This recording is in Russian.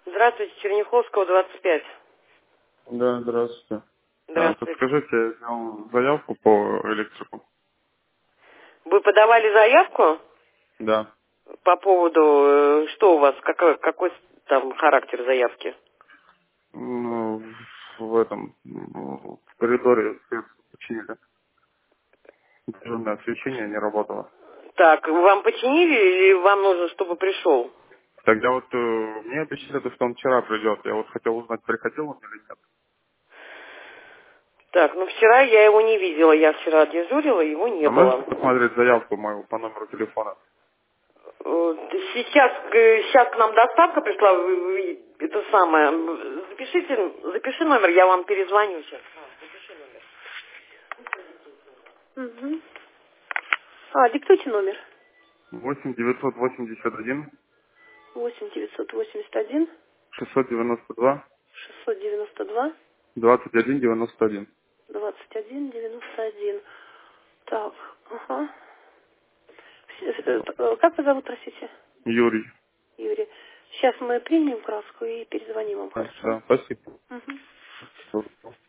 Здравствуйте, Черняховского, 25. Да, здравствуйте. Здравствуйте. Подскажите, я сделал заявку по электрику. Вы подавали заявку Да. по поводу, что у вас, какой там характер заявки? Ну, в этом, в коридоре свет починили. Дежурное освещение не работало. Так, вам починили или вам нужно, чтобы пришел? Тогда вот мне обещали, что он вчера придет. Я вот хотел узнать, приходил он или нет. Так, ну вчера я его не видела, я вчера дежурила, его не А можете было. посмотреть заявку мою по номеру телефона? Сейчас к нам доставка пришла, это самое, запиши номер, я вам перезвоню сейчас. Угу. Диктуйте номер. 8 981 8 981 692 692 21 91. 2191. Так, ага. Как вы зовут, простите? Юрий. Юрий. Сейчас мы примем краску и перезвоним вам, Да, хорошо? да, спасибо. Угу.